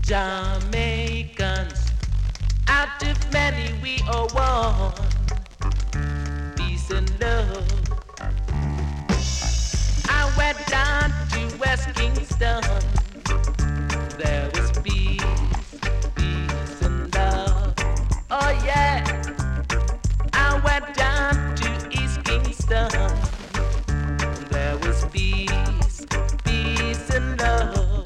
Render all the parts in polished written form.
Jamaicans, out of many we are one. Peace and love. I went down to West Kingston. There was peace, peace and love. Oh yeah. I went down to East Kingston. There was peace, peace and love.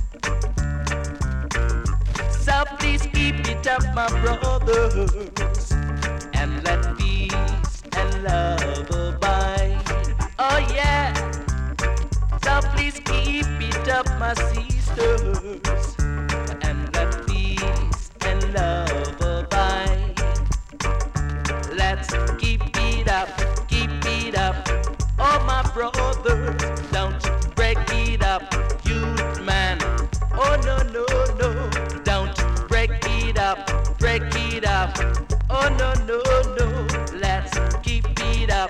So please keep it up, my brothers, and let peace and love abide. Oh yeah. So please keep it up, my sisters, and let peace and love abide. Let's keep it up, oh my brothers, don't break it up, youth man. Oh no, no, no, don't break it up, oh no, no, no, let's keep it up,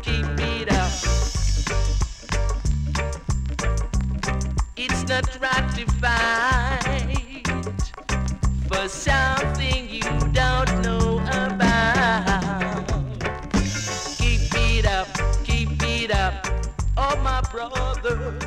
It's not ratified for something you don't know about. Keep it up, oh my brother.